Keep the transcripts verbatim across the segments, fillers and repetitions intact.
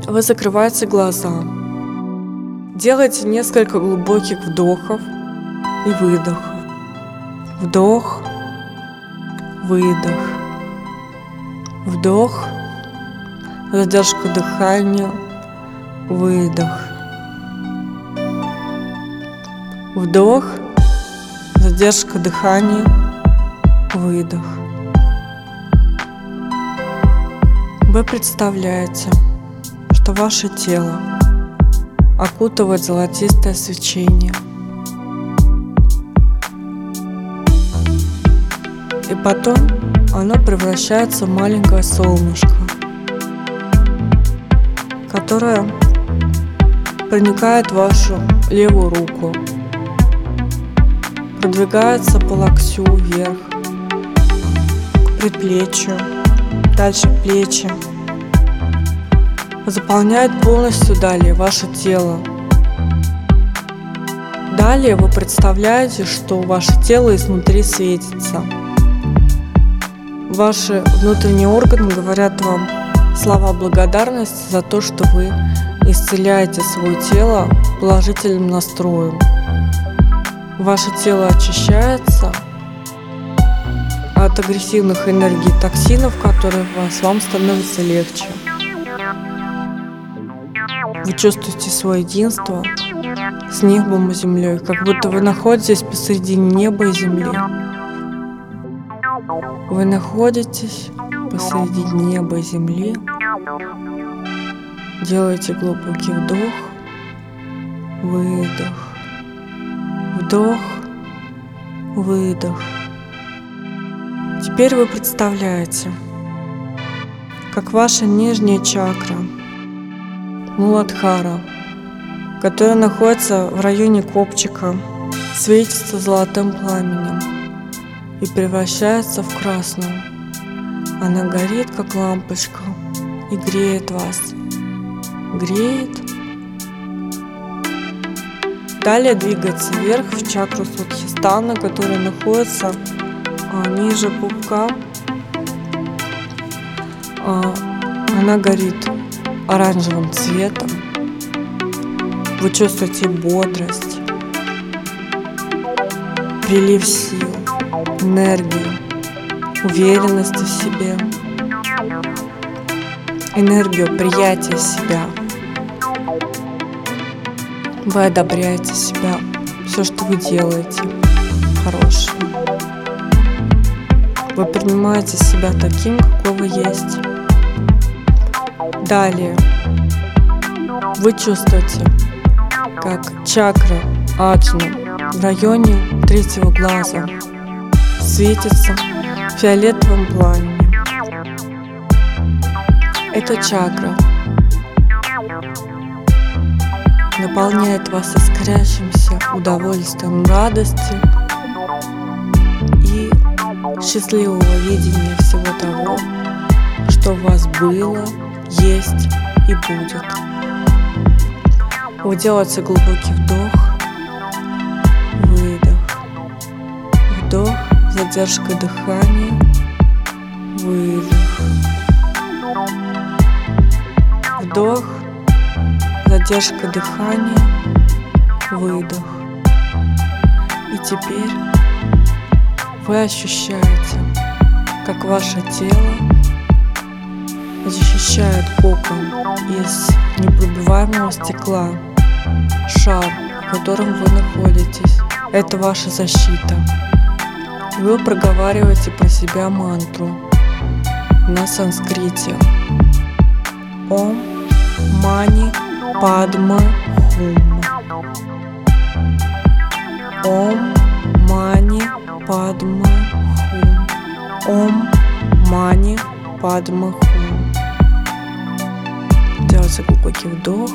Вы закрываете глаза. Делайте несколько глубоких вдохов и выдохов. Вдох, выдох. Вдох, задержка дыхания, выдох. Вдох, задержка дыхания, выдох. Вы представляете, что ваше тело окутывает золотистое свечение. И потом оно превращается в маленькое солнышко, которое проникает в вашу левую руку, продвигается по локтю вверх, к предплечью, дальше плечи, заполняет полностью далее ваше тело. Далее вы представляете, что ваше тело изнутри светится. Ваши внутренние органы говорят вам слова благодарности за то, что вы исцеляете свое тело положительным настроем. Ваше тело очищается от агрессивных энергий и токсинов, которые в вас, вам становится легче. Вы чувствуете свое единство с небом и землей, как будто вы находитесь посредине неба и земли. Вы находитесь посреди неба и земли, делаете глубокий вдох, выдох, вдох, выдох. Теперь вы представляете, как ваша нижняя чакра, Муладхара, которая находится в районе копчика, светится золотым пламенем и превращается в красную. Она горит, как лампочка, и греет вас. Греет. Далее двигается вверх в чакру Свадхистана, которая находится а, ниже пупка. А, она горит оранжевым цветом. Вы чувствуете бодрость, прилив сил, энергию, уверенность в себе, энергию приятия себя. Вы одобряете себя, все, что вы делаете, хорошее. Вы принимаете себя таким, какой вы есть. Далее вы чувствуете, как чакра Аджна в районе третьего глаза светится фиолетовым пламенем. Эта чакра наполняет вас искрящимся удовольствием, радостью и счастливого видения всего того, что у вас было, есть и будет. Вы делаете глубокий вдох, выдох, вдох, задержка дыхания, выдох, вдох, задержка дыхания, выдох. И теперь вы ощущаете, как ваше тело защищает кокон из непробиваемого стекла, шар, в котором вы находитесь. Это ваша защита. И вы проговариваете про себя мантру на санскрите. Ом Мани Падма Хум. Ом Мани Падма Хум. Ом Мани Падма Хум. Делайте глубокий вдох,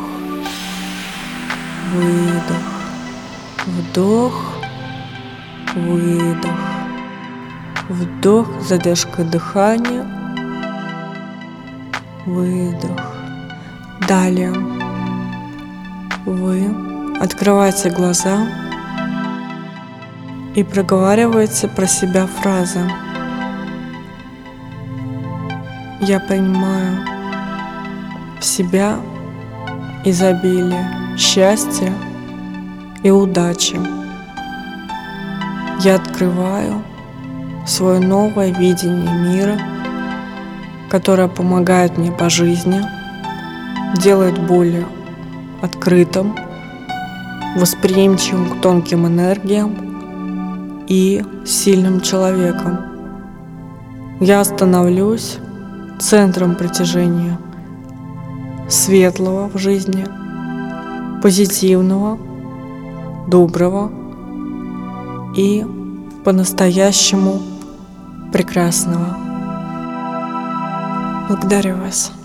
выдох, вдох, выдох, вдох, задержка дыхания, выдох. Далее вы открываете глаза и проговариваете про себя фразы: «Я принимаю в себя изобилия, счастья и удачи. Я открываю свое новое видение мира, которое помогает мне по жизни, делает более открытым, восприимчивым к тонким энергиям и сильным человеком. Я становлюсь центром притяжения светлого в жизни, позитивного, доброго и по-настоящему прекрасного. Благодарю вас.